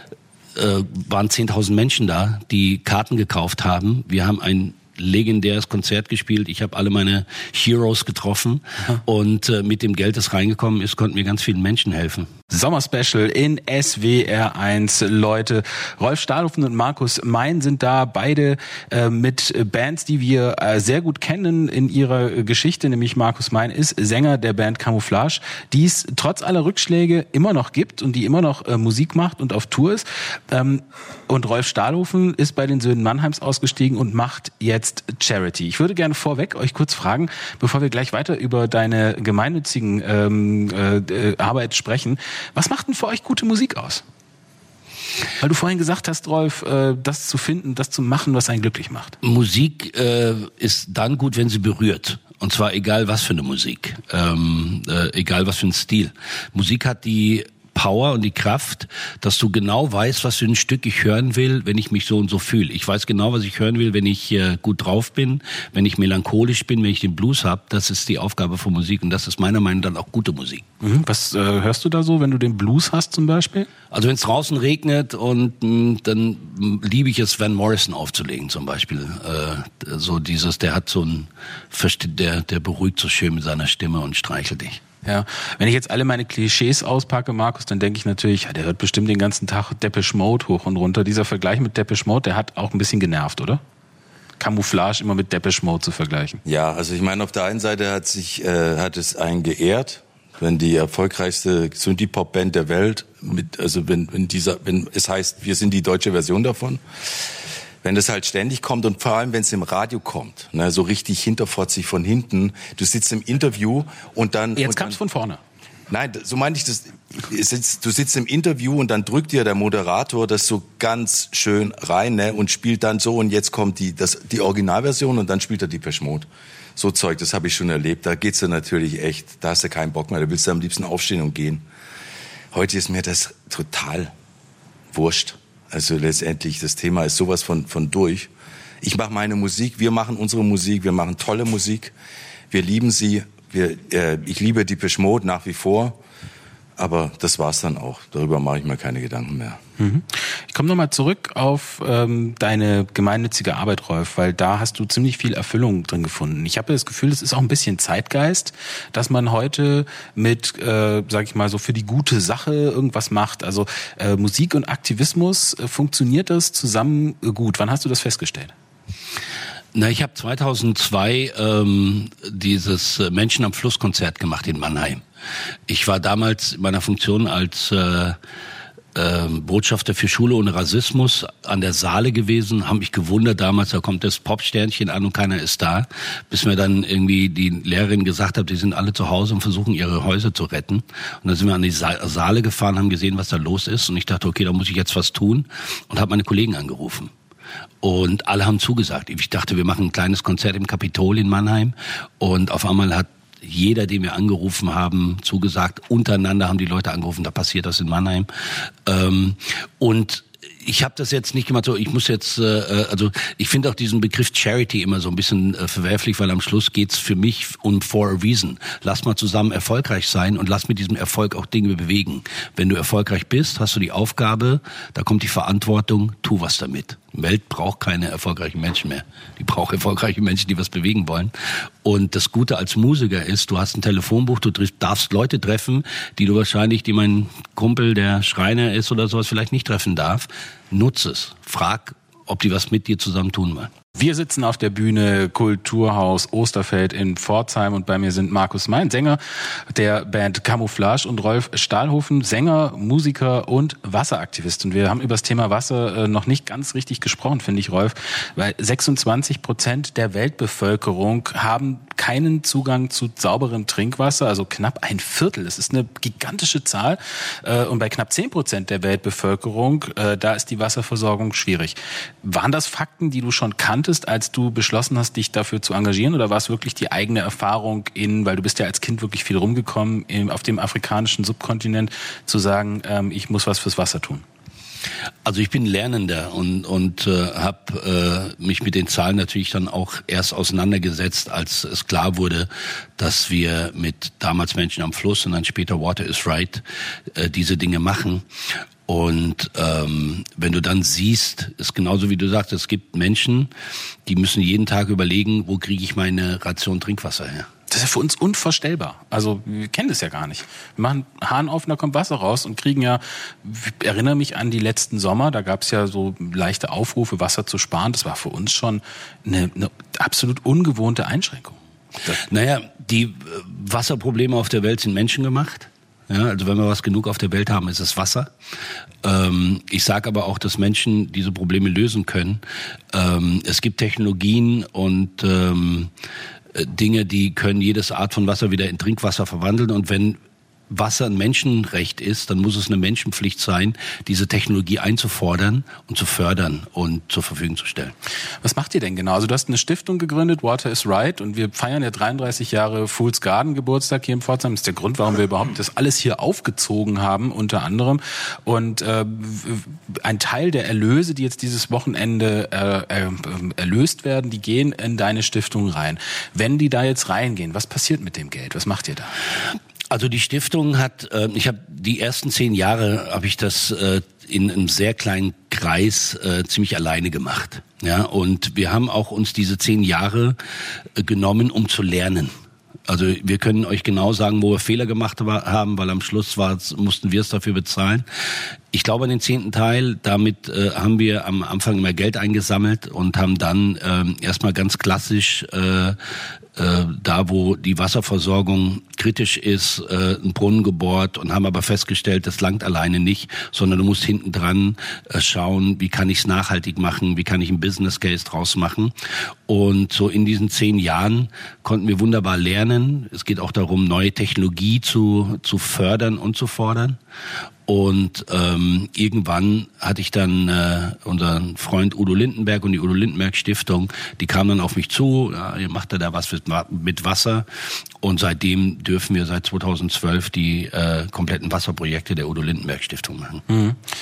äh, waren zehntausend Menschen da, die Karten gekauft haben. Wir haben ein legendäres Konzert gespielt. Ich habe alle meine Heroes getroffen. Aha. Und äh, mit dem Geld, das reingekommen ist, konnten wir ganz vielen Menschen helfen. Sommerspecial in S W R eins, Leute. Rolf Stahlhofen und Markus Mein sind da, beide äh, mit Bands, die wir äh, sehr gut kennen in ihrer Geschichte, nämlich Markus Mein ist Sänger der Band Camouflage, die es trotz aller Rückschläge immer noch gibt und die immer noch äh, Musik macht und auf Tour ist. Ähm, und Rolf Stahlhofen ist bei den Söhnen Mannheims ausgestiegen und macht jetzt Charity. Ich würde gerne vorweg euch kurz fragen, bevor wir gleich weiter über deine gemeinnützigen ähm, äh, Arbeit sprechen, was macht denn für euch gute Musik aus? Weil du vorhin gesagt hast, Rolf, äh, das zu finden, das zu machen, was einen glücklich macht. Musik äh, ist dann gut, wenn sie berührt. Und zwar egal was für eine Musik, ähm, äh, egal was für ein Stil. Musik hat die Power und die Kraft, dass du genau weißt, was für ein Stück ich hören will, wenn ich mich so und so fühle. Ich weiß genau, was ich hören will, wenn ich äh, gut drauf bin, wenn ich melancholisch bin, wenn ich den Blues habe. Das ist die Aufgabe von Musik und das ist meiner Meinung nach dann auch gute Musik. Mhm. Was äh, hörst du da so, wenn du den Blues hast zum Beispiel? Also wenn es draußen regnet und mh, dann mh, liebe ich es, Van Morrison aufzulegen zum Beispiel. Äh, so dieses, der hat so ein, der, der beruhigt so schön mit seiner Stimme und streichelt dich. Ja, wenn ich jetzt alle meine Klischees auspacke, Markus, dann denke ich natürlich, ja, der hört bestimmt den ganzen Tag Depeche Mode hoch und runter. Dieser Vergleich mit Depeche Mode, der hat auch ein bisschen genervt, oder? Camouflage immer mit Depeche Mode zu vergleichen. Ja, also ich meine, auf der einen Seite hat sich äh, hat es einen geehrt, wenn die erfolgreichste Synthie-Pop-Band der Welt mit, also wenn wenn dieser, wenn es heißt, wir sind die deutsche Version davon. Wenn das halt ständig kommt und vor allem, wenn es im Radio kommt, ne, so richtig hinterfotzig von hinten, du sitzt im Interview und dann... Jetzt kam es von vorne. Nein, so meinte ich das, du sitzt im Interview und dann drückt dir der Moderator das so ganz schön rein, ne, und spielt dann so und jetzt kommt die, das, die Originalversion und dann spielt er Depeche Mode. So Zeug, das habe ich schon erlebt, da geht's dir natürlich echt, da hast du keinen Bock mehr, da willst du am liebsten aufstehen und gehen. Heute ist mir das total wurscht. Also letztendlich, das Thema ist sowas von, von durch. Ich mache meine Musik, wir machen unsere Musik, wir machen tolle Musik, wir lieben sie, wir, äh, ich liebe Depeche Mode nach wie vor, aber das war's dann auch. Darüber mache ich mir keine Gedanken mehr. Mhm. Ich komme nochmal zurück auf ähm, deine gemeinnützige Arbeit, Rolf, weil da hast du ziemlich viel Erfüllung drin gefunden. Ich habe das Gefühl, es ist auch ein bisschen Zeitgeist, dass man heute mit, äh, sag ich mal, so für die gute Sache irgendwas macht. Also äh, Musik und Aktivismus, äh, funktioniert das zusammen gut? Wann hast du das festgestellt? Na, ich habe zweitausendzwei ähm, dieses Menschen am Fluss Konzert gemacht in Mannheim. Ich war damals in meiner Funktion als äh, äh, Botschafter für Schule ohne Rassismus an der Saale gewesen, haben mich gewundert damals, da kommt das Popsternchen an und keiner ist da, bis mir dann irgendwie die Lehrerin gesagt hat, die sind alle zu Hause und versuchen ihre Häuser zu retten. Und dann sind wir an die Sa- Saale gefahren, haben gesehen, was da los ist und ich dachte, okay, da muss ich jetzt was tun und habe meine Kollegen angerufen. Und alle haben zugesagt. Ich dachte, wir machen ein kleines Konzert im Kapitol in Mannheim und auf einmal hat jeder, den wir angerufen haben, zugesagt. Untereinander haben die Leute angerufen, da passiert das in Mannheim. Ähm, und ich habe das jetzt nicht gemacht, so ich muss jetzt, äh, also ich finde auch diesen Begriff Charity immer so ein bisschen äh, verwerflich, weil am Schluss geht's für mich um for a reason. Lass mal zusammen erfolgreich sein und lass mit diesem Erfolg auch Dinge bewegen. Wenn du erfolgreich bist, hast du die Aufgabe, da kommt die Verantwortung, tu was damit. Die Welt braucht keine erfolgreichen Menschen mehr. Die braucht erfolgreiche Menschen, die was bewegen wollen. Und das Gute als Musiker ist, du hast ein Telefonbuch, du darfst Leute treffen, die du wahrscheinlich, die mein Kumpel, der Schreiner ist oder sowas, vielleicht nicht treffen darf. Nutze es. Frag, ob die was mit dir zusammen tun wollen. Wir sitzen auf der Bühne Kulturhaus Osterfeld in Pforzheim und bei mir sind Markus Mein, Sänger der Band Camouflage, und Rolf Stahlhofen, Sänger, Musiker und Wasseraktivist. Und wir haben über das Thema Wasser äh, noch nicht ganz richtig gesprochen, finde ich, Rolf, weil sechsundzwanzig Prozent der Weltbevölkerung haben keinen Zugang zu sauberem Trinkwasser, also knapp ein Viertel. Das ist eine gigantische Zahl. Äh, und bei knapp zehn Prozent der Weltbevölkerung, äh, da ist die Wasserversorgung schwierig. Waren das Fakten, die du schon kanntest, als du beschlossen hast, dich dafür zu engagieren, oder war es wirklich die eigene Erfahrung in, weil du bist ja als Kind wirklich viel rumgekommen, in, auf dem afrikanischen Subkontinent, zu sagen, ähm, ich muss was fürs Wasser tun? Also ich bin Lernender und und äh, habe äh, mich mit den Zahlen natürlich dann auch erst auseinandergesetzt, als es klar wurde, dass wir mit damals Menschen am Fluss und dann später Water is Right äh, diese Dinge machen. Und ähm, wenn du dann siehst, ist genauso wie du sagst, es gibt Menschen, die müssen jeden Tag überlegen, wo kriege ich meine Ration Trinkwasser her? Das ist ja für uns unvorstellbar. Also wir kennen das ja gar nicht. Wir machen Hahn auf und da kommt Wasser raus und kriegen ja, ich erinnere mich an die letzten Sommer, da gab es ja so leichte Aufrufe, Wasser zu sparen. Das war für uns schon eine, eine absolut ungewohnte Einschränkung. Das naja, die Wasserprobleme auf der Welt sind menschengemacht. Ja, also wenn wir was genug auf der Welt haben, ist es Wasser. Ähm, ich sage aber auch, dass Menschen diese Probleme lösen können. Ähm, es gibt Technologien und ähm, Dinge, die können jedes Art von Wasser wieder in Trinkwasser verwandeln. Und wenn Wasser ein Menschenrecht ist, dann muss es eine Menschenpflicht sein, diese Technologie einzufordern und zu fördern und zur Verfügung zu stellen. Was macht ihr denn genau? Also du hast eine Stiftung gegründet, Water is Right, und wir feiern ja dreiunddreißig Jahre Fools Garden Geburtstag hier in Pforzheim. Das ist der Grund, warum wir überhaupt das alles hier aufgezogen haben, unter anderem. Und äh, ein Teil der Erlöse, die jetzt dieses Wochenende äh, äh, erlöst werden, die gehen in deine Stiftung rein. Wenn die da jetzt reingehen, was passiert mit dem Geld? Was macht ihr da? Also die Stiftung hat, äh, ich habe die ersten zehn Jahre habe ich das äh, in einem sehr kleinen Kreis äh, ziemlich alleine gemacht. Ja, und wir haben auch uns diese zehn Jahre äh, genommen, um zu lernen. Also wir können euch genau sagen, wo wir Fehler gemacht haben, weil am Schluss war, mussten wir es dafür bezahlen. Ich glaube, an den zehnten Teil, damit äh, haben wir am Anfang immer Geld eingesammelt und haben dann ähm, erstmal ganz klassisch äh, äh, da, wo die Wasserversorgung kritisch ist, äh, einen Brunnen gebohrt und haben aber festgestellt, das langt alleine nicht, sondern du musst hinten dran äh, schauen, wie kann ich es nachhaltig machen, wie kann ich einen Business Case draus machen. Und so in diesen zehn Jahren konnten wir wunderbar lernen. Es geht auch darum, neue Technologie zu zu fördern und zu fordern. Und ähm, irgendwann hatte ich dann äh, unseren Freund Udo Lindenberg und die Udo Lindenberg Stiftung, die kamen dann auf mich zu, ja, ihr macht da was mit Wasser. Und seitdem dürfen wir seit zweitausendzwölf die äh, kompletten Wasserprojekte der Udo Lindenberg Stiftung machen. Mhm.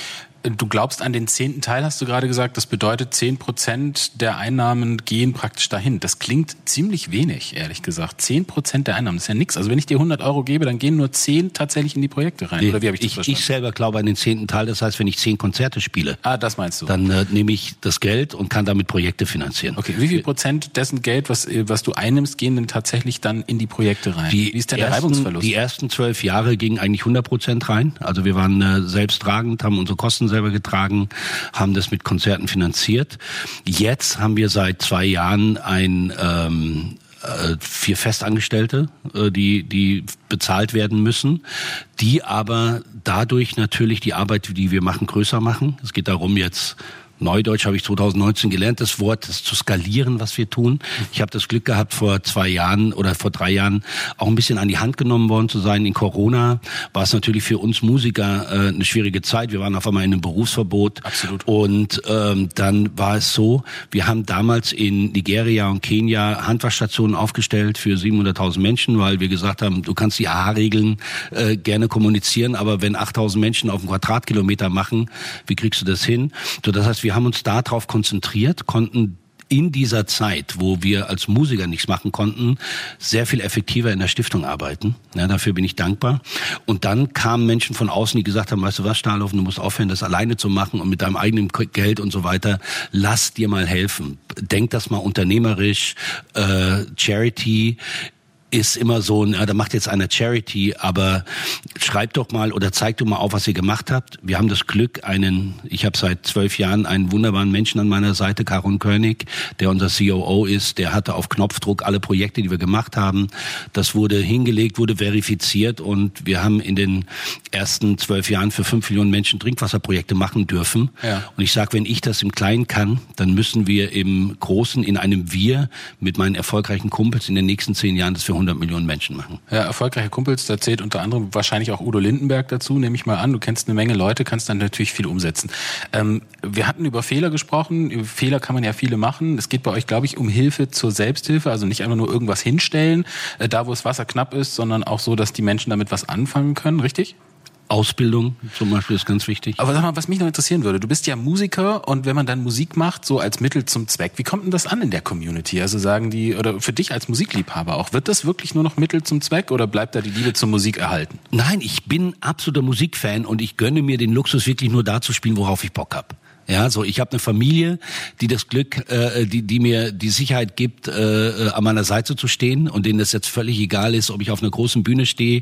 du glaubst an den zehnten Teil, hast du gerade gesagt. Das bedeutet, zehn Prozent der Einnahmen gehen praktisch dahin. Das klingt ziemlich wenig, ehrlich gesagt. zehn Prozent der Einnahmen, das ist ja nichts. Also wenn ich dir hundert Euro gebe, dann gehen nur zehn tatsächlich in die Projekte rein. Nee, Oder wie habe ich das ich, verstanden? ich selber glaube an den zehnten Teil. Das heißt, wenn ich zehn Konzerte spiele, ah, das meinst du. dann äh, nehme ich das Geld und kann damit Projekte finanzieren. Okay, wie viel Prozent dessen Geld, was, was du einnimmst, gehen denn tatsächlich dann in die Projekte rein? Die wie ist denn der ersten, Reibungsverlust? Die ersten zwölf Jahre gingen eigentlich hundert Prozent rein. Also wir waren äh, selbsttragend, haben unsere Kosten selber getragen, haben das mit Konzerten finanziert. Jetzt haben wir seit zwei Jahren ein ähm, äh, vier Festangestellte, äh, die die bezahlt werden müssen, die aber dadurch natürlich die Arbeit, die wir machen, größer machen. Es geht darum, jetzt Neudeutsch habe ich zwanzig neunzehn gelernt, das Wort, das zu skalieren, was wir tun. Ich habe das Glück gehabt, vor zwei Jahren oder vor drei Jahren auch ein bisschen an die Hand genommen worden zu sein. In Corona war es natürlich für uns Musiker äh, eine schwierige Zeit. Wir waren auf einmal in einem Berufsverbot. Absolut. Und ähm, dann war es so, wir haben damals in Nigeria und Kenia Handwaschstationen aufgestellt für siebenhunderttausend Menschen, weil wir gesagt haben, du kannst die A H-Regeln äh, gerne kommunizieren, aber wenn achttausend Menschen auf einen Quadratkilometer machen, wie kriegst du das hin? So, das heißt, wir haben uns darauf konzentriert, konnten in dieser Zeit, wo wir als Musiker nichts machen konnten, sehr viel effektiver in der Stiftung arbeiten. Ja, dafür bin ich dankbar. Und dann kamen Menschen von außen, die gesagt haben, weißt du was, Stahlhofen, du musst aufhören, das alleine zu machen und mit deinem eigenen Geld und so weiter. Lass dir mal helfen. Denk das mal unternehmerisch. Äh, Charity ist immer so, na, da macht jetzt einer Charity, aber schreibt doch mal oder zeigt doch mal auf, was ihr gemacht habt. Wir haben das Glück, einen, ich habe seit zwölf Jahren einen wunderbaren Menschen an meiner Seite, Karon König, der unser C O O ist, der hatte auf Knopfdruck alle Projekte, die wir gemacht haben. Das wurde hingelegt, wurde verifiziert und wir haben in den ersten zwölf Jahren für fünf Millionen Menschen Trinkwasserprojekte machen dürfen. Ja. Und ich sage, wenn ich das im Kleinen kann, dann müssen wir im Großen, in einem Wir mit meinen erfolgreichen Kumpels in den nächsten zehn Jahren das für hundert Millionen Menschen machen. Ja, erfolgreiche Kumpels, da zählt unter anderem wahrscheinlich auch Udo Lindenberg dazu, nehme ich mal an. Du kennst eine Menge Leute, kannst dann natürlich viel umsetzen. Ähm, wir hatten über Fehler gesprochen. Über Fehler kann man ja viele machen. Es geht bei euch, glaube ich, um Hilfe zur Selbsthilfe, also nicht einfach nur irgendwas hinstellen, äh, da wo das Wasser knapp ist, sondern auch so, dass die Menschen damit was anfangen können, richtig? Ausbildung zum Beispiel ist ganz wichtig. Aber sag mal, was mich noch interessieren würde, du bist ja Musiker und wenn man dann Musik macht, so als Mittel zum Zweck, wie kommt denn das an in der Community? Also sagen die, oder für dich als Musikliebhaber auch, wird das wirklich nur noch Mittel zum Zweck oder bleibt da die Liebe zur Musik erhalten? Nein, ich bin absoluter Musikfan und ich gönne mir den Luxus, wirklich nur da zu spielen, worauf ich Bock hab. Ja, so ich habe eine Familie, die das Glück, äh, die die mir die Sicherheit gibt, äh, an meiner Seite zu stehen und denen das jetzt völlig egal ist, ob ich auf einer großen Bühne stehe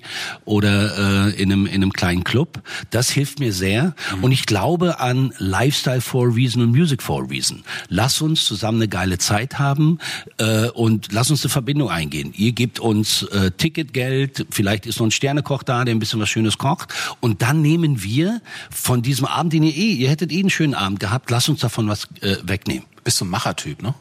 oder äh, in einem in einem kleinen Club. Das hilft mir sehr mhm. und ich glaube an Lifestyle for a Reason und Music for a Reason. Lass uns zusammen eine geile Zeit haben äh, und lass uns eine Verbindung eingehen. Ihr gebt uns äh, Ticketgeld, vielleicht ist noch ein Sternekoch da, der ein bisschen was Schönes kocht und dann nehmen wir von diesem Abend, den ihr eh, ihr hättet eh einen schönen Abend gehabt, lass uns davon was äh, wegnehmen. Bist du ein Machertyp, ne?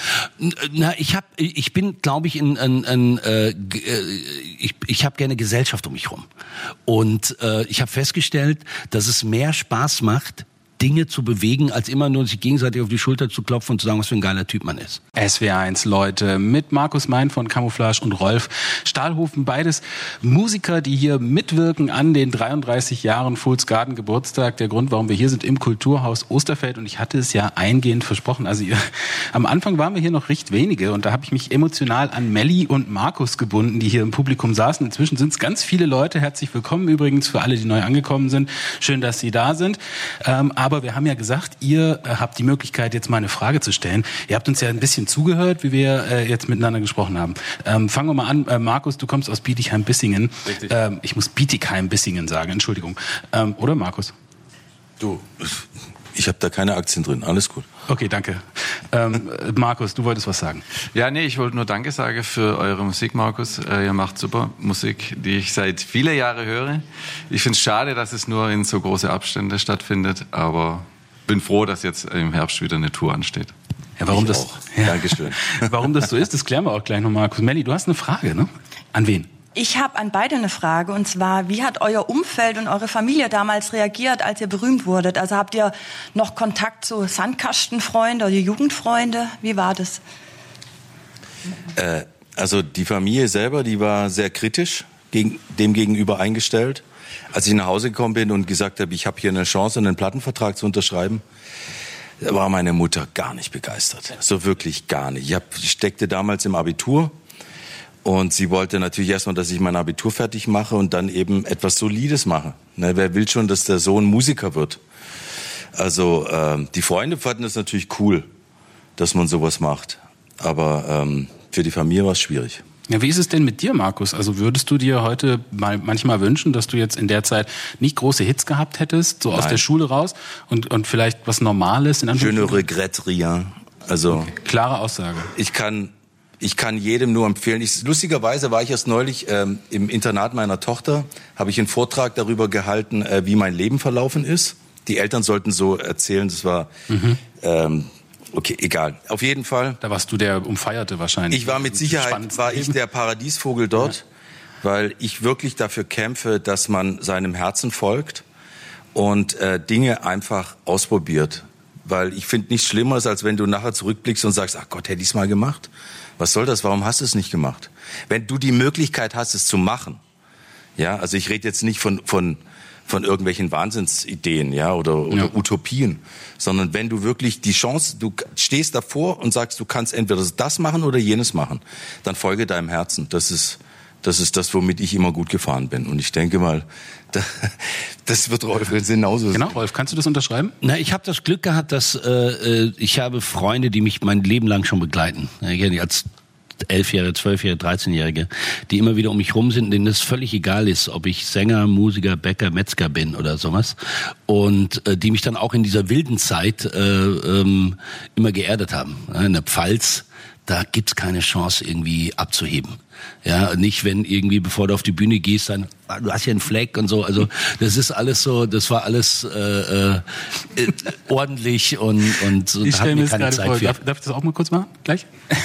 Na, ich hab, ich bin, glaube ich, in, in, in äh, ich, ich habe gerne Gesellschaft um mich rum und äh, ich habe festgestellt, dass es mehr Spaß macht, Dinge zu bewegen, als immer nur sich gegenseitig auf die Schulter zu klopfen und zu sagen, was für ein geiler Typ man ist. S W R eins, Leute, mit Markus Mein von Camouflage und Rolf Stahlhofen, beides Musiker, die hier mitwirken an den dreiunddreißig Jahren Fools Garden Geburtstag. Der Grund, warum wir hier sind im Kulturhaus Osterfeld und ich hatte es ja eingehend versprochen. Also ihr, am Anfang waren wir hier noch recht wenige und da habe ich mich emotional an Melli und Markus gebunden, die hier im Publikum saßen. Inzwischen sind es ganz viele Leute. Herzlich willkommen übrigens für alle, die neu angekommen sind. Schön, dass Sie da sind. Ähm, Aber wir haben ja gesagt, ihr äh, habt die Möglichkeit, jetzt mal eine Frage zu stellen. Ihr habt uns ja ein bisschen zugehört, wie wir äh, jetzt miteinander gesprochen haben. Ähm, fangen wir mal an. Äh, Markus, du kommst aus Bietigheim-Bissingen. Richtig. Ähm, ich muss Bietigheim-Bissingen sagen, Entschuldigung. Ähm, oder, Markus? Du, ich habe da keine Aktien drin. Alles gut. Okay, danke. Ähm, Markus, du wolltest was sagen. Ja, nee, ich wollte nur Danke sagen für eure Musik, Markus. Äh, ihr macht super Musik, die ich seit vielen Jahren höre. Ich finde es schade, dass es nur in so große Abstände stattfindet, aber bin froh, dass jetzt im Herbst wieder eine Tour ansteht. Ja, warum ich das? Auch. Ja. Dankeschön. Warum das so ist, das klären wir auch gleich noch, Markus. Melli, du hast eine Frage, ne? An wen? Ich habe an beide eine Frage, und zwar, wie hat euer Umfeld und eure Familie damals reagiert, als ihr berühmt wurdet? Also habt ihr noch Kontakt zu Sandkastenfreunde oder Jugendfreunde? Wie war das? Äh, also die Familie selber, die war sehr kritisch. gegen, dem gegenüber eingestellt. Als ich nach Hause gekommen bin und gesagt habe, ich habe hier eine Chance, einen Plattenvertrag zu unterschreiben, da war meine Mutter gar nicht begeistert. So wirklich gar nicht. Ich, hab, ich steckte damals im Abitur und sie wollte natürlich erstmal, dass ich mein Abitur fertig mache und dann eben etwas Solides mache. Ne, wer will schon, dass der Sohn Musiker wird? Also äh, die Freunde fanden es natürlich cool, dass man sowas macht. Aber ähm, für die Familie war es schwierig. Ja, wie ist es denn mit dir, Markus? Also würdest du dir heute mal manchmal wünschen, dass du jetzt in der Zeit nicht große Hits gehabt hättest, so Nein. aus der Schule raus und, und vielleicht was Normales? In Je ne regrette rien. Also okay. Klare Aussage. Ich kann, ich kann jedem nur empfehlen. Ich, lustigerweise war ich erst neulich ähm, im Internat meiner Tochter, habe ich einen Vortrag darüber gehalten, äh, wie mein Leben verlaufen ist. Die Eltern sollten so erzählen, das war... Mhm. Ähm, Okay, egal. Auf jeden Fall. Da warst du der Umfeierte wahrscheinlich. Ich war mit Sicherheit, war ich der Paradiesvogel dort, ja. weil ich wirklich dafür kämpfe, dass man seinem Herzen folgt und äh, Dinge einfach ausprobiert. Weil ich finde nichts Schlimmeres, als wenn du nachher zurückblickst und sagst, ach Gott, hätte ich es mal gemacht? Was soll das? Warum hast du es nicht gemacht? Wenn du die Möglichkeit hast, es zu machen. Ja, also ich rede jetzt nicht von, von, von irgendwelchen Wahnsinnsideen, ja, oder, oder ja. Utopien, sondern wenn du wirklich die Chance, du stehst davor und sagst, du kannst entweder das machen oder jenes machen, dann folge deinem Herzen. Das ist, das ist das, womit ich immer gut gefahren bin. Und ich denke mal, das wird Rolf genauso. Genau, Rolf, kannst du das unterschreiben? Na, ich habe das Glück gehabt, dass äh, ich habe Freunde, die mich mein Leben lang schon begleiten. Ich als Elfjährige, Zwölfjährige, Dreizehnjährige, die immer wieder um mich rum sind, denen es völlig egal ist, ob ich Sänger, Musiker, Bäcker, Metzger bin oder sowas. Und äh, die mich dann auch in dieser wilden Zeit äh, ähm, immer geerdet haben. In der Pfalz, da gibt's keine Chance, irgendwie abzuheben. Ja, nicht wenn irgendwie, bevor du auf die Bühne gehst, dann, du hast ja einen Fleck und so. Also das ist alles so, das war alles äh, äh, ordentlich und und so, ich da hatten wir keine gerade Zeit vor. für. Darf, darf ich das auch mal kurz machen? Gleich?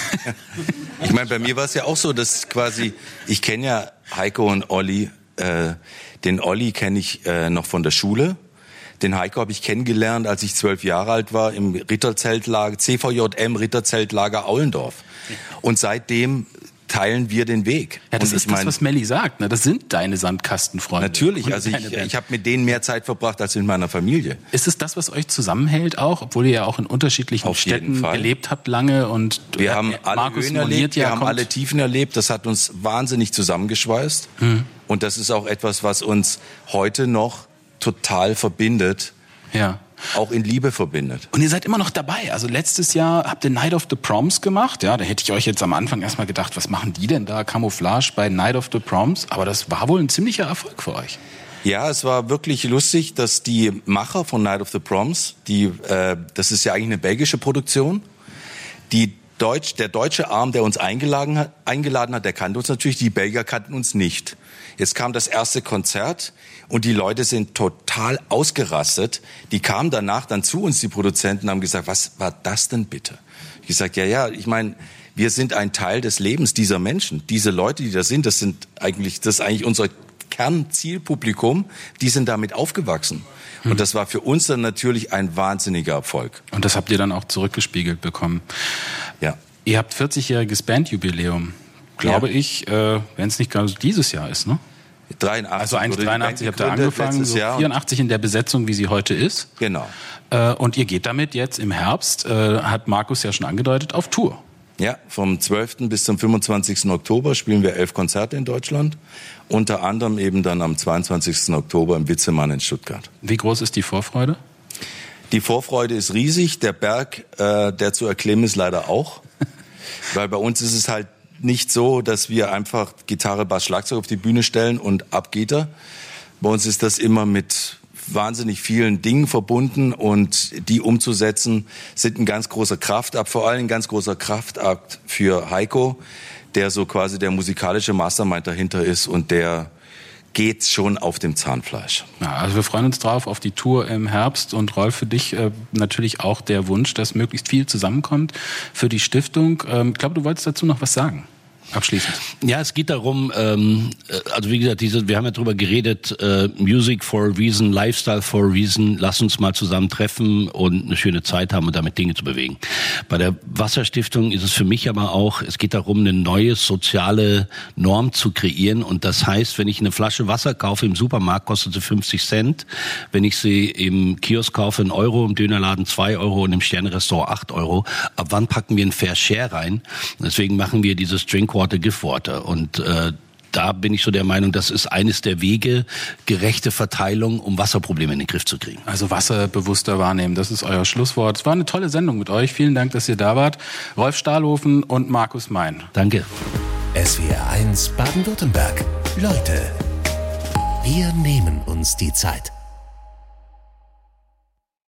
Ich meine, bei mir war es ja auch so, dass quasi, ich kenne ja Heiko und Olli, äh, den Olli kenne ich äh, noch von der Schule. Den Heiko habe ich kennengelernt, als ich zwölf Jahre alt war, im Ritterzeltlager, C V J M Ritterzeltlager Aulendorf. Und seitdem teilen wir den Weg. Ja, das und ist ich mein, das, was Melli sagt. Ne? Das sind deine Sandkastenfreunde. Natürlich, also ich, ich habe mit denen mehr Zeit verbracht als mit meiner Familie. Ist es das, was euch zusammenhält auch, obwohl ihr ja auch in unterschiedlichen Auf Städten gelebt habt lange? Und wir äh, haben alle Markus Höhen erlebt, wir ja, haben kommt. alle Tiefen erlebt. Das hat uns wahnsinnig zusammengeschweißt. Hm. Und das ist auch etwas, was uns heute noch total verbindet. Ja. Auch in Liebe verbindet. Und ihr seid immer noch dabei. Also letztes Jahr habt ihr Night of the Proms gemacht. Ja, da hätte ich euch jetzt am Anfang erstmal gedacht, was machen die denn da? Camouflage bei Night of the Proms. Aber das war wohl ein ziemlicher Erfolg für euch. Ja, es war wirklich lustig, dass die Macher von Night of the Proms, die, äh, das ist ja eigentlich eine belgische Produktion, die Deutsch, der deutsche Arm, der uns eingeladen hat, eingeladen hat, der kannte uns natürlich, die Belgier kannten uns nicht. Jetzt kam das erste Konzert und die Leute sind total ausgerastet. Die kamen danach dann zu uns, die Produzenten, haben gesagt, was war das denn bitte? Ich gesagt, ja, ja, ich meine, wir sind ein Teil des Lebens dieser Menschen. Diese Leute, die da sind, das sind eigentlich, das ist eigentlich unser Kernzielpublikum. Die sind damit aufgewachsen. Und das war für uns dann natürlich ein wahnsinniger Erfolg. Und das habt ihr dann auch zurückgespiegelt bekommen. Ja. Ihr habt vierzigjähriges Bandjubiläum. Glaube ja. ich, äh, wenn es nicht gerade dieses Jahr ist, ne? dreiundachtzig. Also eigentlich dreiundachtzig habt ihr angefangen, so vierundachtzig in der Besetzung, wie sie heute ist. Genau. Äh, und ihr geht damit jetzt im Herbst, äh, hat Markus ja schon angedeutet, auf Tour. Ja, vom zwölften bis zum fünfundzwanzigsten Oktober spielen wir elf Konzerte in Deutschland. Unter anderem eben dann am zweiundzwanzigsten Oktober im Witzemann in Stuttgart. Wie groß ist die Vorfreude? Die Vorfreude ist riesig. Der Berg, äh, der zu erklimmen ist, leider auch. Weil bei uns ist es halt nicht so, dass wir einfach Gitarre, Bass, Schlagzeug auf die Bühne stellen und ab geht er. Bei uns ist das immer mit wahnsinnig vielen Dingen verbunden und die umzusetzen sind ein ganz großer Kraftakt, vor allem ein ganz großer Kraftakt für Heiko, der so quasi der musikalische Mastermind dahinter ist und der geht schon auf dem Zahnfleisch. Ja, also wir freuen uns drauf auf die Tour im Herbst und Rolf, für dich äh, natürlich auch der Wunsch, dass möglichst viel zusammenkommt für die Stiftung. Ähm, ich glaube, du wolltest dazu noch was sagen. abschließend. Ja, es geht darum, ähm, also wie gesagt, diese, wir haben ja drüber geredet, äh, Music for a reason, Lifestyle for a reason, lass uns mal zusammen treffen und eine schöne Zeit haben und damit Dinge zu bewegen. Bei der Wasserstiftung ist es für mich aber auch, es geht darum, eine neue soziale Norm zu kreieren und das heißt, wenn ich eine Flasche Wasser kaufe im Supermarkt, kostet sie fünfzig Cent, wenn ich sie im Kiosk kaufe, einen Euro, im Dönerladen zwei Euro und im Sterne-Restaurant acht Euro. Ab wann packen wir ein Fair Share rein? Deswegen machen wir dieses Drinkwater Give Water und äh, da bin ich so der Meinung, das ist eines der Wege, gerechte Verteilung, um Wasserprobleme in den Griff zu kriegen. Also Wasser bewusster wahrnehmen, das ist euer Schlusswort. Es war eine tolle Sendung mit euch. Vielen Dank, dass ihr da wart. Rolf Stahlhofen und Markus Mein. Danke. S W R eins Baden-Württemberg. Leute, wir nehmen uns die Zeit.